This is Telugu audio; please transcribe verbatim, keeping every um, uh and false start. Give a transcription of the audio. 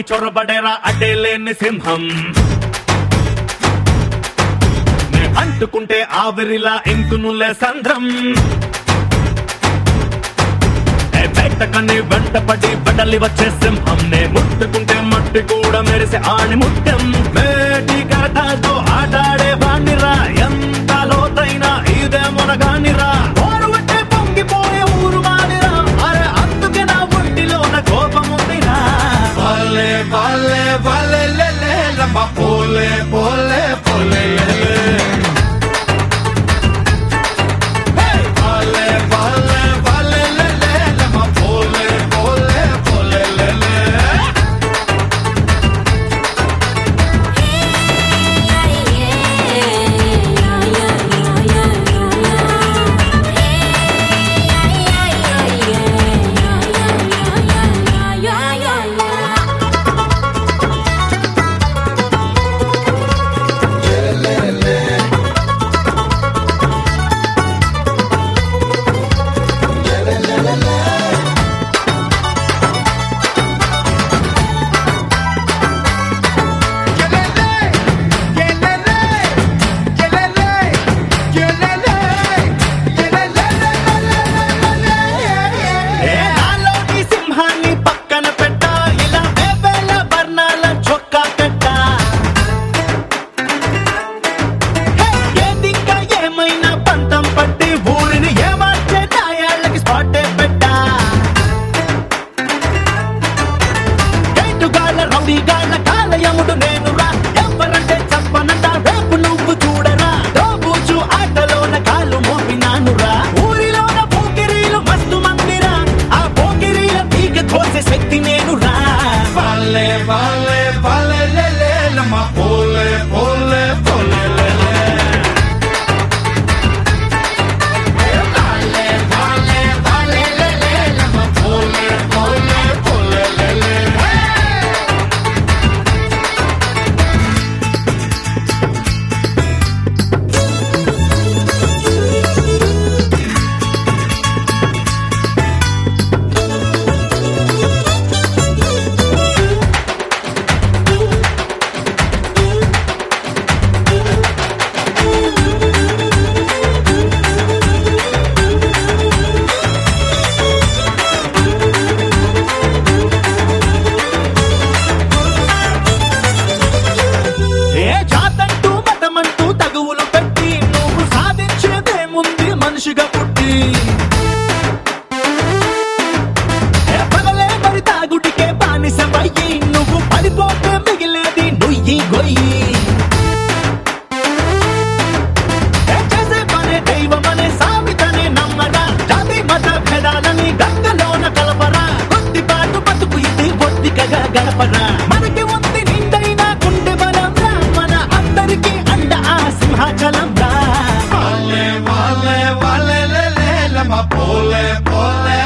చొరబడేరా అడ్డేలేని సింహం నే అంటుకుంటే ఆవిరిలా ఇంకునులే సంద్రం బయటకని వెంటపడి బడలి వచ్చే సింహం నే ముట్టుకుంటే మట్టి కూడా మెరిసే ఆణి ముత్యం మేటి కథతో ఆడాడే వాణిరా ఎంత లోతైనా ఇదే మునగానిరా ఓరువట్టే పొంగిపోయే ఊరు మానిరా అరే అందుకే నా ఒంటిలోన కోపముందిరా Vale, vale, vale, le, le, la ma pole, pole, pole, le, le. Hey! Vale, vale, vale, le, le, la ma pole, pole, pole, le, le. ఏ నాలోని సింహాన్ని పక్కన పెట్ట ఇలా వేవేల వర్ణాల చొక్కా కట్ట ఏదింకా ఏమైనా పంతం పట్టి ఊరిని ఏమార్చే నాయాళ్ళకి స్పాటే పెట్ట గైటుగాళ్ళ రౌడీగాళ్ళ కాలయముడు నేనురా ఎవరంటే చెప్పనంట రేపు నువ్వు చూడరా దోబూచు ఆటలోన కాలు మోపినానురా ఊరిలోన పోకిరీలు మస్తు మందిరా ఆ పోకిరీల పీక కోసే శక్తి నేనురా Vale, vale, vale, le, le, la ma pole, pole, pole, le, le. Vale, vale, vale, le, le, la ma pole, pole, pole, le, le. ఏ జాతంటూ మతమంటూ తగువులు పెట్టి నువ్వు సాధించేదేముంది మనిషిగా పుట్టి ఏ పగలే మరి తాగుడికే బానిసవయ్యి నువ్వు పడిపోతే మిగిలేది నుయ్యి గొయ్యి ఏ చేసే పనే దైవమనే సామెతనే నమ్మరా జాతి మత భేదాలని గంగలోన కలపరా కొద్దిపాటు బతుకు ఇది ఒత్తికగా గడపరా మనకి ఉంది నిండైన గుండె బలం రా మన అందరికీ అండ ఆ సింహాచలం రా Vale, vale, vale, le, le, la ma pole, pole,